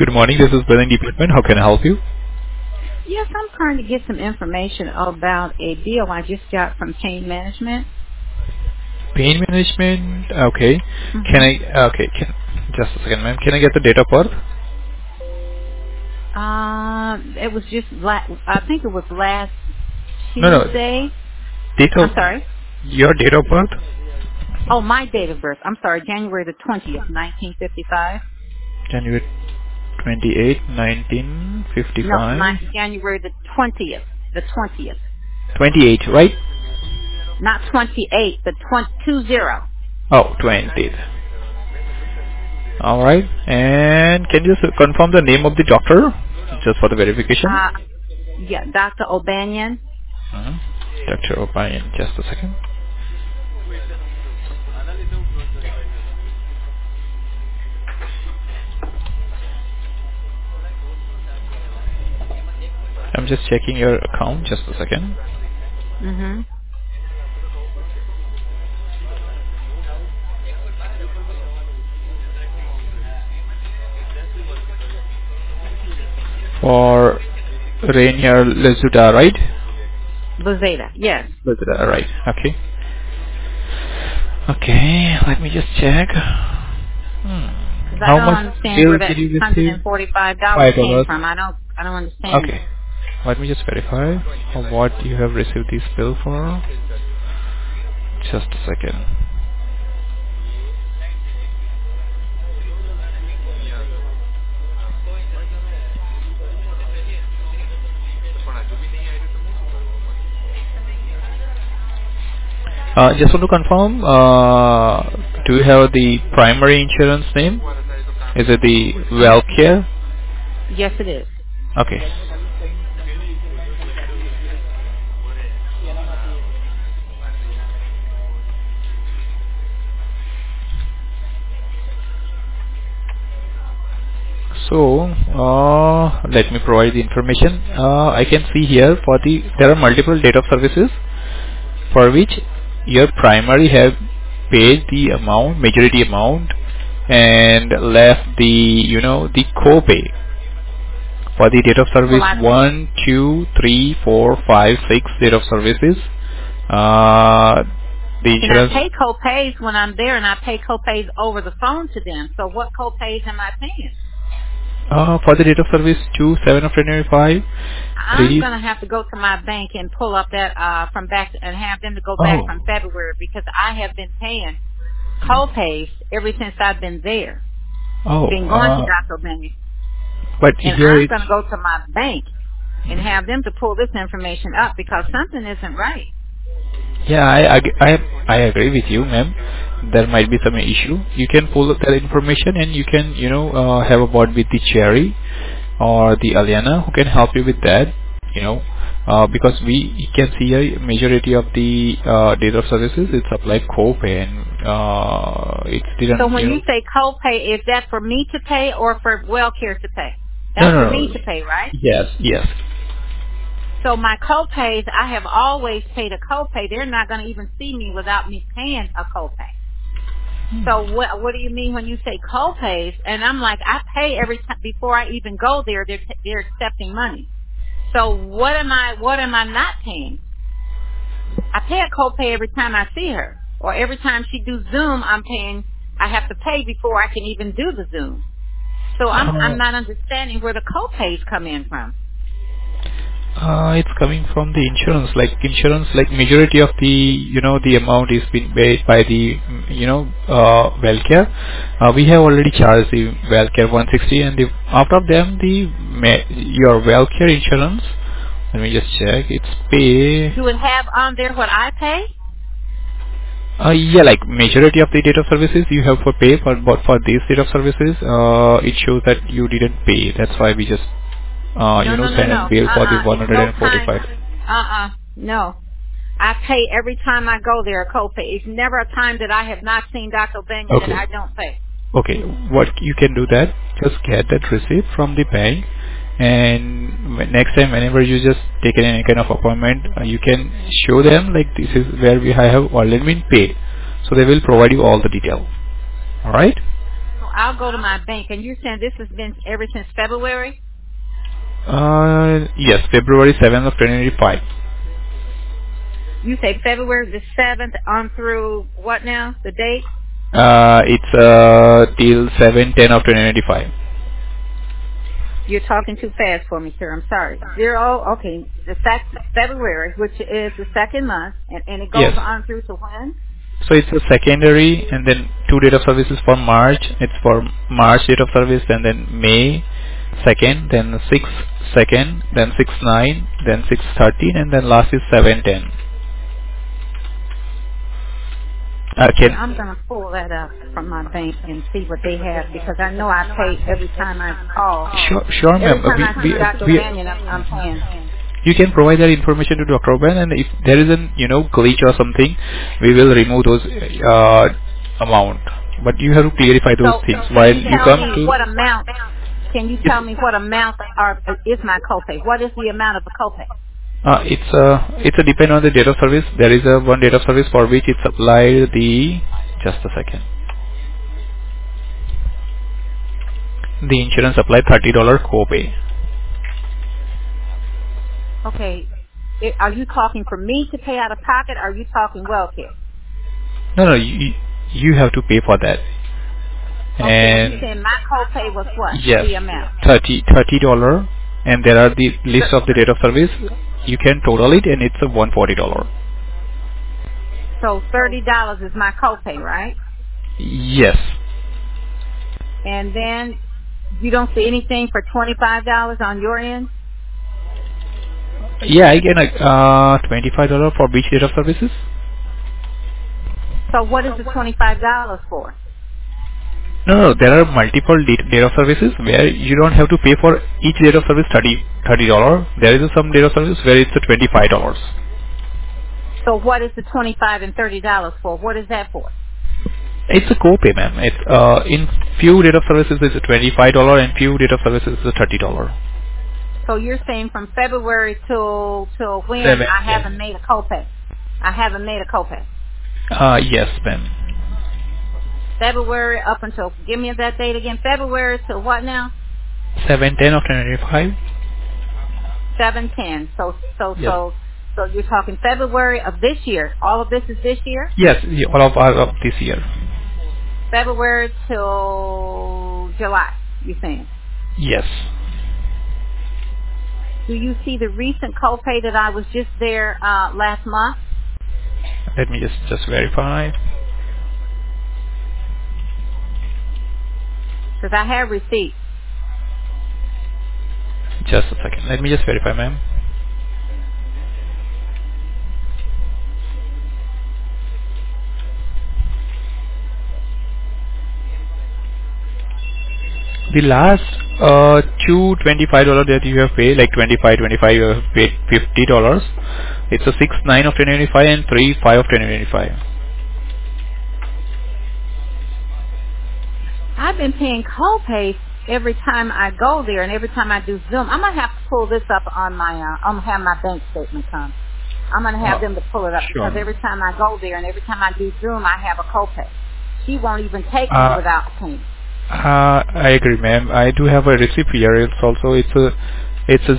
Good morning. This is Billing Department. How can I help you? Yes, I'm trying to get some information about a bill I just got from Pain Management. Pain management. Okay. Can hmm I? Okay. Just a second, ma'am. Can I get the date of birth? It was just I think it was last No, no. Tuesday. Date of I'm sorry. your date of birth. Oh, my date of birth. I'm sorry, January the 20th, 1955. January 28, No, 1955. January the 20th. The 20th. 28, right? Not 28, but 20. Oh, 20th. All right. And can you just confirm the name of the doctor, just for the verification? Uh, yeah, Dr. O'Banion. Mhm. Dr. O'Brien. Just a second. I'm just checking your account. Just a second. hmm For Rainier Lezuda, right? Bozeda, yes. Lezuda, right. Okay. Okay, let me just check. Because I How don't much understand bill where that did you receive? $145 came $5. from. I don't understand it. Okay. Let me just verify what you have received this bill for. Just a second. Just want to confirm, do you have the primary insurance name? Is it the WellCare? Yes, it is. Okay. So, let me provide the information. I can see here there are multiple date of services for which your primary have paid the amount, majority amount, and left the co-pay for the date of Well, service 1, 2, 3, 4, 5, 6 date of services. Uh, the and I insurance pay co-pays when I'm there, and I pay co-pays over the phone to them. So what co-pays am I paying? for the date of service 2, 7 of 2025, I'm 3. going to have to go to my bank and pull up that from back and have them to go back Oh. from February because I have been paying co-pays ever since I've been there, Oh, been going to Dr. O'Banion. but And here I'm it's going to go to my bank and have them to pull this information up because something isn't right. yeah, I agree with you, ma'am. There might be some issue. You can pull up that information and you can have a word with the Cherry or the Aliana who can help you with that. Because we can see a majority of the data services it's applied co-pay and it So didn't when you say co-pay, is that for me to pay or for WellCare to pay? no, That's for no, me no. to pay, right? Yes. So my co-pays, I have always paid a co-pay. They're not going to even see me without me paying a co-pay. So what do you mean when you say co-pays? And I'm like, I pay every time before I even go there. They're accepting money. So what am I not paying? I pay a co-pay every time I see her, or every time she do Zoom. I have to pay before I can even do the Zoom. So I'm uh, not understanding where the co-pays come in from. It's coming from the insurance. Like majority of the amount is been paid by the Wellcare. We have already charged the Wellcare 160, and out of them your Wellcare insurance. Let me just check. It's pay. Do it have on there what I pay? Yeah, like majority of the data services you have for pay, but for these data services, it shows that you didn't pay. That's why we just No, no, no, send a no. bill for the It's no time. 145. No. I pay every time I go there a copay. It's never a time that I have not seen Dr. Benya that Okay. I don't pay. Okay. What you can do that, just get that receipt from the bank, and next time whenever you just take any kind of appointment, you can show them like this is where I have already been paid. So they will provide you all the detail. Alright? I'll go to my bank, and you're saying this has been ever since February? Yes, February 7th of 2025. You say February the 7th on through what now? The date? It's till 7/10 of 2025. You're talking too fast for me, sir. I'm sorry. Okay. February, which is the second month, and it goes Yes. on through to when? So it's a secondary, and then 2 date of services for March. It's for March date of service, and then May 2nd, then 6/2nd, then 6/9, then 6/13, and then last is 7/10. Okay, Can I'm gonna pull that up from my bank and see what they have because I know I pay every time I call. sure, Every ma'am. time I see Dr. Banyan, I'm paying. You can provide that information to Dr. Ben, and if there is an glitch or something, we will remove those amount. But you have to clarify those So, things can while you you tell come me to. what amount? Can you tell me what amount is my copay? What is the amount of a copay? It's a depend on the date of service. There is a one date of service for which it's applied the just a second. The insurance applied $30 copay. Okay. Are you talking for me to pay out of pocket, or are you talking WellCare? No, you have to pay for that. Okay, And you said my copay was what? yes, The amount. $30, and there are the list of the date of service. You can total it, and it's a $140. So $30 is my copay, right? Yes. And then you don't see anything for $25 on your end? Yeah, I get $25 for which date of services? So what is the $25 for? No, there are multiple date of services where you don't have to pay for each date of service $30. There is some date of service where it's a $25. So what is the $25 and $30 for? What is that for? It's a copay, ma'am. It's in few date of services it's a $25 and few date of services is a $30. So you're saying from February till when I haven't made a copay? I haven't made a copay. Yes, ma'am. February up until, give me that date again. February till what now? 7/10 of 2025. 7/10. Yes. So you're talking February of this year. All of this is this year? Yes, all of this year. February till July, you're saying? Yes. Do you see the recent copay that I was just there last month? Let me just verify. Because I have receipts. Just a second. Let me just verify, ma'am. The last two $25 that you have paid, like 25 you have paid $50. It's a 6/9 of 2025 and 3/5 of 2025. I've been paying copays every time I go there and every time I do Zoom. I'm gonna have to pull this up on my. I'm gonna have my bank statement come. I'm gonna have them to pull it up Sure. because every time I go there and every time I do Zoom, I have a copay. She won't even take me without paying. I agree, ma'am. I do have a receipt here. It's a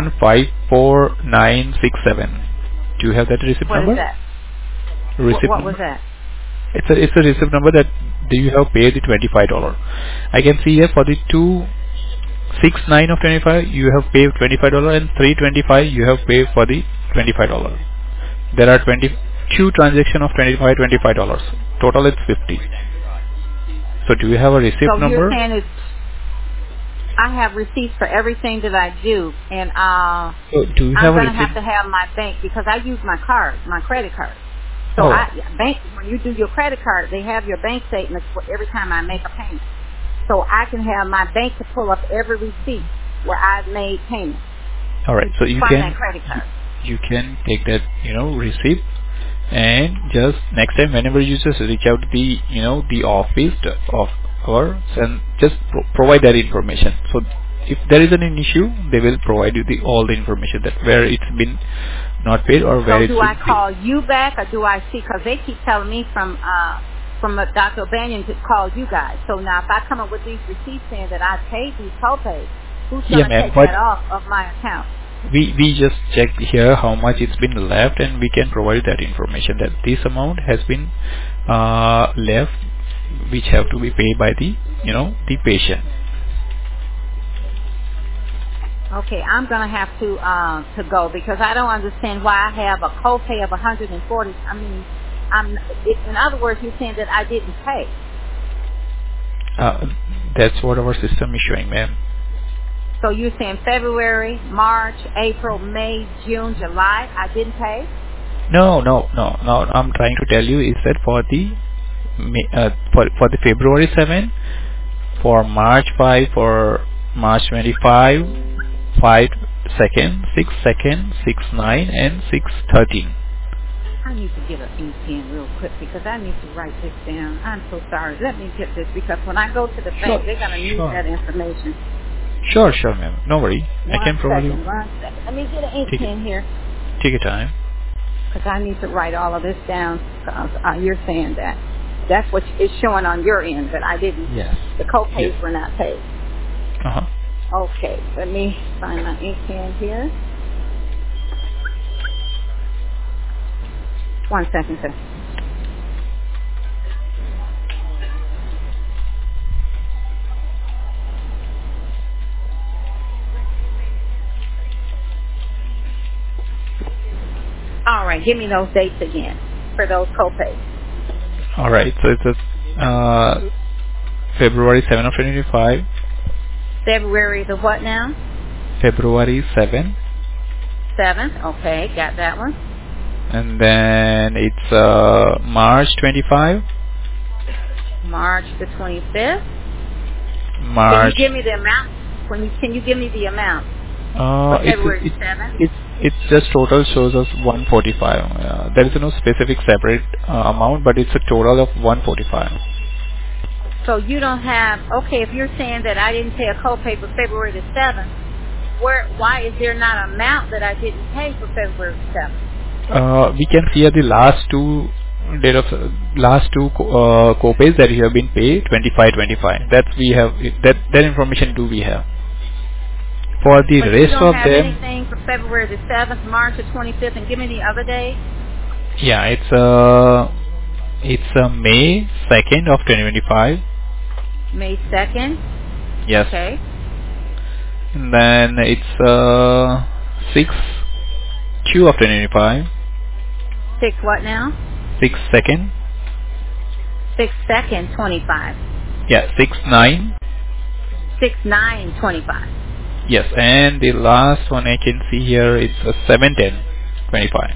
015497. Do you have that receipt number? What is that? Receipt What number? was that? It's a receipt number that you have paid the $25. I can see here for the 2/6/9 of 25 you have paid $25 and 3/25 you have paid for the $25. There are 22 transactions of $25. Total is 50. So do you have a receipt So number? you're saying I have receipts for everything that I do, and So do you I'm have a going to receipt? have to have my bank because I use my card, my credit card. So Oh. when you do your credit card, they have your bank statements for every time I make a payment. So I can have my bank to pull up every receipt where I've made payments All right. So you from can that credit card. you can take that receipt, and just next time whenever you just reach out to the office of ours and just provide that information. So if there is an issue, they will provide you all the information that where it's been not paid or where So it's do I been call you back or do I see? Because they keep telling me from from Dr. O'Banion to call you guys. So now if I come up with these receipts saying that I paid these co-pays, who's going Yeah, to ma'am. take But that off of my account? we just checked here how much it's been left, and we can provide that information that this amount has been left, which have to be paid by the the patient. Okay, I'm going to have to go because I don't understand why I have a copay of 140. I mean, in other words, you're saying that I didn't pay. That's what our system is showing, ma'am. So you're saying February, March, April, May, June, July, I didn't pay? No. I'm trying to tell you is that for the for the February 7, for March 5, for March 25, 5 second, 6 second, 6 9, and 6 13. I need to get an ink pen real quick because I need to write this down. I'm so sorry. Let me get this because when I go to the bank, they're going to need that information. Sure, ma'am. No worry. I can provide you. One second. Let me get an ink pen here. Take your time. Because I need to write all of this down because you're saying that. That's what is showing on your end, that I didn't. Yes. The co-pays were not paid. Uh-huh. Okay. Let me find my ink pen here. 1 second, sir. All right, give me those dates again for those co-pays. All right, so it's February 7 of 2025. February the what now? February 7. 7th, okay, got that one. And then it's March 25. March the 25th. March. Can you give me the amount? Can you give me the amount? February 7th? It's just total shows us 145. There is no specific separate amount, but it's a total of 145. So you don't have, okay, if you're saying that I didn't pay a copay for February the 7th, why is there not an amount that I didn't pay for February the 7th? We can see the last two copays that you have been paid, 25. That we have, that information do we have. For the But rest you don't of have them, anything for February the 7th, March the 25th, and give me the other day? yeah, it's May 2nd of 2025. May 2nd? Yes. Okay. And then it's 6/2 of 2025. 6 what now? 6/2. 6/2, 25. Yeah, 6/9. 6/9/25. Yes, and the last one I can see here is 7/10/25.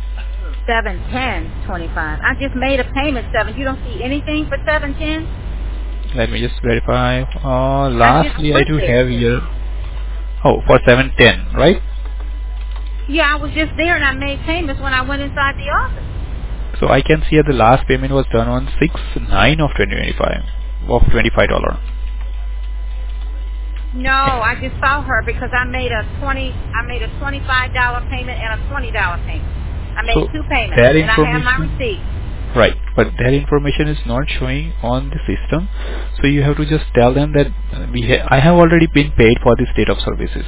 7/10/25. I just made a payment 7. You don't see anything for 7/10? Let me just verify. Lastly, I do have here. Oh, for 7/10, right? Yeah, I was just there and I made payments when I went inside the office. So I can see the last payment was done on 6/9 of 2025 of $25. No, I just saw her because I made a $25 payment and a $20 payment. I made two payments and I have my receipt. Right, but that information is not showing on the system. So you have to just tell them that I have already been paid for this date of services.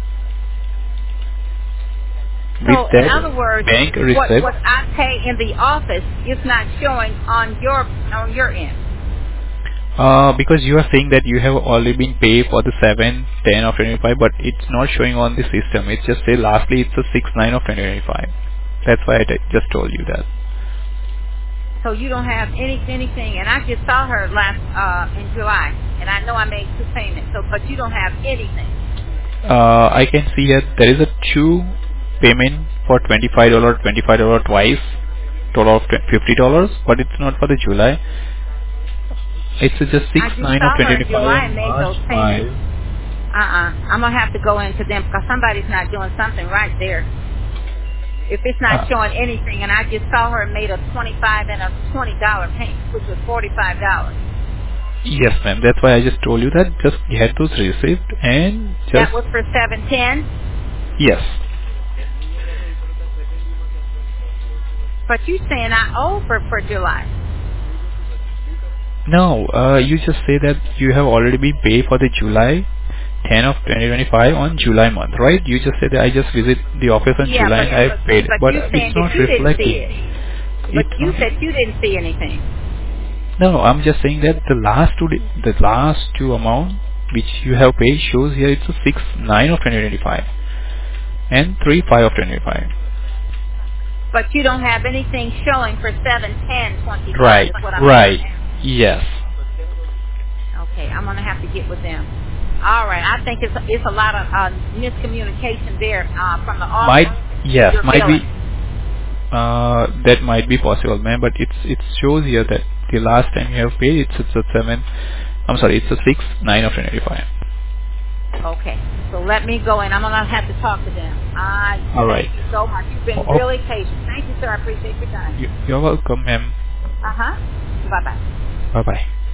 So in other words, bank receipt, what I pay in the office is not showing on your end. Because you are saying that you have already been paid for the 7/10 of 2025, but it's not showing on the system. It just say lastly it's a 6/9 of 2025. That's why I just told you that. So you don't have anything, and I just saw her last in July, and I know I made two payments. So, but you don't have anything. I can see that there is a two payment for $25 twice, total of $50, but it's not for the July. It's just 6/9 of 2025. I made those payments. I'm gonna have to go into them because somebody's not doing something right there. If it's not showing anything, and I just saw her made a $25 and a $20 payment, which was $45. Yes, ma'am. That's why I just told you that. Just get those received and just. That was for 7/10. Yes. But you saying I owe for July? No, you just say that you have already been paid for the July 10 of 2025 on July month, right? You just said that I just visit the office on Yeah, July and I paid, but but you it's saying not that you didn't see reflecting. it. But It's you not. said you didn't see anything. No, I'm just saying that the last two amount which you have paid shows here it's a 6/9 of 2025 and 3/5 of 2025. But you don't have anything showing for 7/10/25 Right, is what I'm right. saying. Yes. Okay, I'm gonna have to get with them. All right, I think it's a lot of miscommunication there from the office. Yes, Your might be. billing. That might be possible, ma'am. But it shows here that the last time you have paid it's a 7. I'm sorry, it's a 6/9 of 2025. Okay, so let me go and I'm gonna have to talk to them. All right. Thank you so much. You've been Oh, really patient. Thank you, sir. I appreciate your time. you're welcome, ma'am. Bye bye. Bye bye.